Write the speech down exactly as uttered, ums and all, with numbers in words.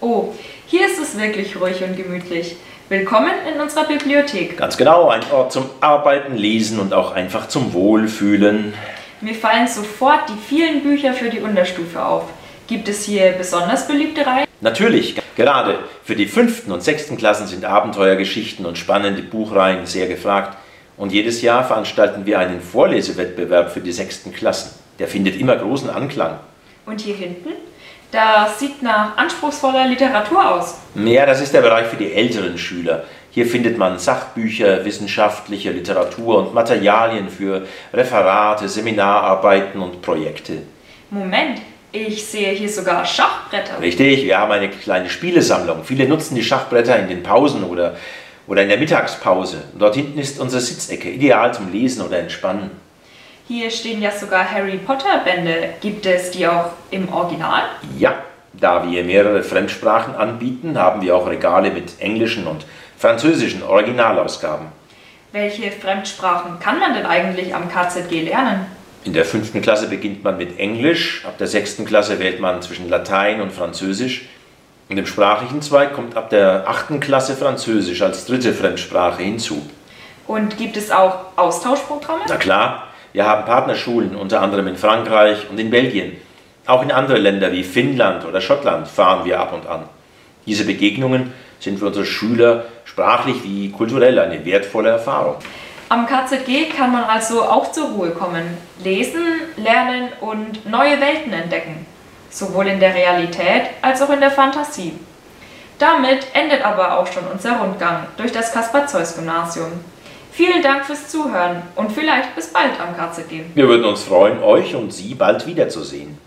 Oh, hier ist es wirklich ruhig und gemütlich. Willkommen in unserer Bibliothek. Ganz genau, ein Ort zum Arbeiten, Lesen und auch einfach zum Wohlfühlen. Mir fallen sofort die vielen Bücher für die Unterstufe auf. Gibt es hier besonders beliebte Reihen? Natürlich, gerade für die fünften und sechsten Klassen sind Abenteuergeschichten und spannende Buchreihen sehr gefragt. Und jedes Jahr veranstalten wir einen Vorlesewettbewerb für die sechsten Klassen. Der findet immer großen Anklang. Und hier hinten? Das sieht nach anspruchsvoller Literatur aus. Ja, das ist der Bereich für die älteren Schüler. Hier findet man Sachbücher, wissenschaftliche Literatur und Materialien für Referate, Seminararbeiten und Projekte. Moment, ich sehe hier sogar Schachbretter. Richtig, wir haben eine kleine Spielesammlung. Viele nutzen die Schachbretter in den Pausen oder, oder in der Mittagspause. Und dort hinten ist unsere Sitzecke, ideal zum Lesen oder Entspannen. Hier stehen ja sogar Harry Potter Bände. Gibt es die auch im Original? Ja, da wir mehrere Fremdsprachen anbieten, haben wir auch Regale mit englischen und französischen Originalausgaben. Welche Fremdsprachen kann man denn eigentlich am K Z G lernen? In der fünften Klasse beginnt man mit Englisch, ab der sechsten Klasse wählt man zwischen Latein und Französisch. Und im sprachlichen Zweig kommt ab der achten Klasse Französisch als dritte Fremdsprache hinzu. Und gibt es auch Austauschprogramme? Na klar. Wir haben Partnerschulen, unter anderem in Frankreich und in Belgien. Auch in andere Länder wie Finnland oder Schottland fahren wir ab und an. Diese Begegnungen sind für unsere Schüler sprachlich wie kulturell eine wertvolle Erfahrung. Am K Z G kann man also auch zur Ruhe kommen, lesen, lernen und neue Welten entdecken. Sowohl in der Realität als auch in der Fantasie. Damit endet aber auch schon unser Rundgang durch das Kaspar-Zeus-Gymnasium. Vielen Dank fürs Zuhören und vielleicht bis bald am K Z G. Wir würden uns freuen, euch und Sie bald wiederzusehen.